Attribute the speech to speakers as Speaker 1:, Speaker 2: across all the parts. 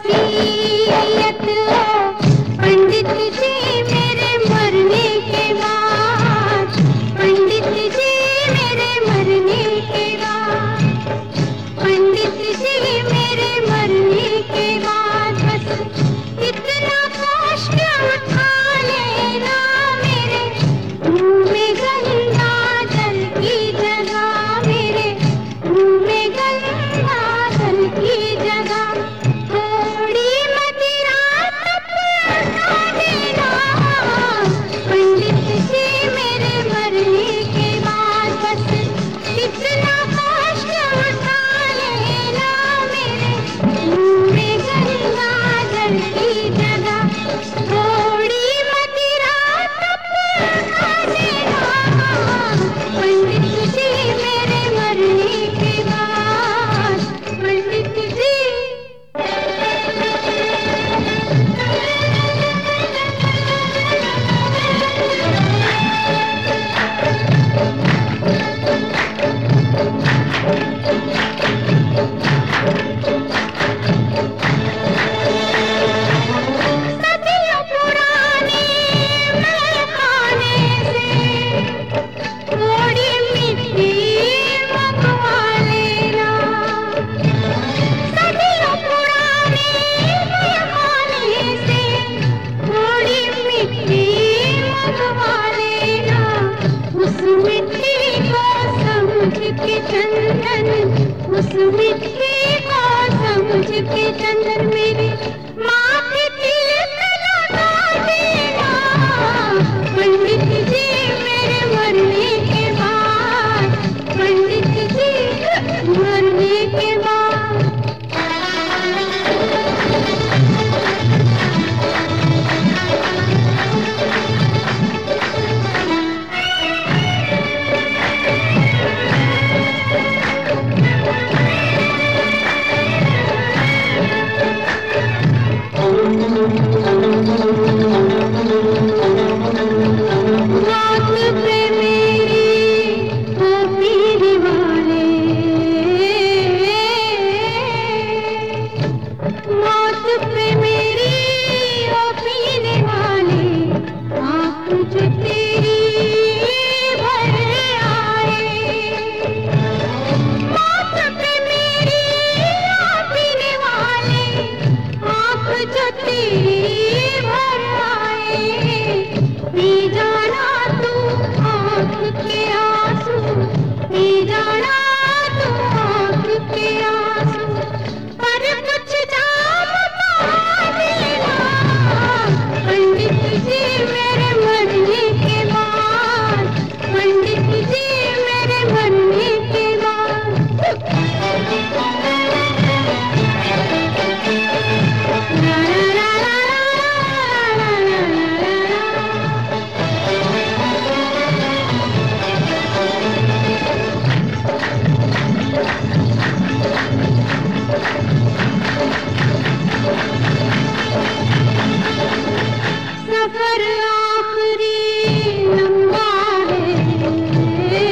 Speaker 1: वसीयत हो पंडित जी मेरे मरने के बाद, पंडित जी मेरे मरने के बाद, पंडित जी मेरे मरने के बाद बस इतना कष्ट उठा लेना मेरे मुंह में गंगा जल की जगह, मेरे मुंह में गंगा जल की जगह थोड़ी मदिरा तक उठा देना, पंडित जी मेरे मरने के बाद बस इतना कष्ट उठा लेना मेरे मुंह में गंगा जल की जगह थोड़ी मदिरा तक उठा देना, पंडित जी मेरे मरने के बाद, पंडित जी। सदियों पुराने महखाने से थोड़ी मिट्टी मंगवा लेना, सदियों पुराने महखाने से थोड़ी मिट्टी मंगवा लेना, उस मिट्टी को समझ के चंदन, उस मिट्टी को समझ के चंदन मेरे माथे तिलक लगा देना, पंडित जी मेरे मरने के बाद, पंडित जी मरने के बाद। मौत पे मेरी ओ पीने वाले, मौत पे मेरी ओ पीने वाले, आँख जो तेरी भर आए, मौत पे मेरी ओ पीने वाले, आँख जो तेरी भर आए, पी जाना तू आँख के आंसू, पी जाना तू आँख के आंसू, पर कुछ जाम बहा देना, पंडित जी मेरे मरने के बाद, पंडित जी मेरे मरने के बाद। ला ला ला ला ला ला ला ला। सफर आखिरी लंबा है,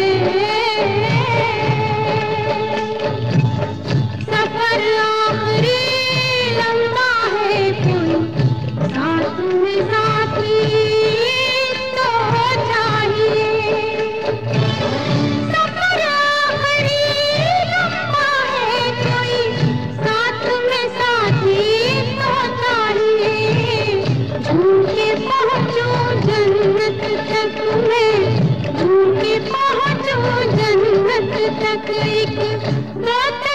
Speaker 1: सफर आखिरी लंबा है, कोई साथ में साथी तो चाहिए, सफर आखिरी लंबा है, कोई साथ में साथी तो चाहिए, झूम के पहुँचूं जन्नत तक मैं, झूम के पहुँचूं जन्नत तक एक